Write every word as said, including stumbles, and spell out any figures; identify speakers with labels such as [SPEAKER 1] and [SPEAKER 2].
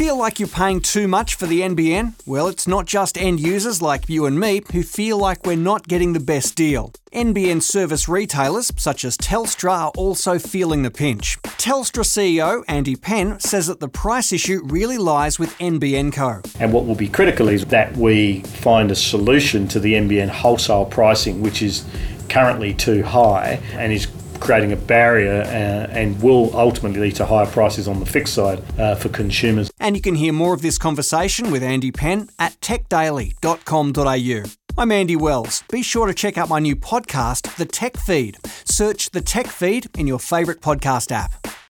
[SPEAKER 1] Feel like you're paying too much for the N B N? Well, it's not just end users like you and me who feel like we're not getting the best deal. N B N service retailers, such as Telstra, are also feeling the pinch. Telstra C E O Andy Penn says that the price issue really lies with N B N Co.
[SPEAKER 2] And what will be critical is that we find a solution to the N B N wholesale pricing, which is currently too high and is creating a barrier uh, and will ultimately lead to higher prices on the fixed side uh, for consumers.
[SPEAKER 1] And you can hear more of this conversation with Andy Penn at tech daily dot com dot a u. I'm Andy Wells. Be sure to check out my new podcast, The Tech Feed. Search The Tech Feed in your favourite podcast app.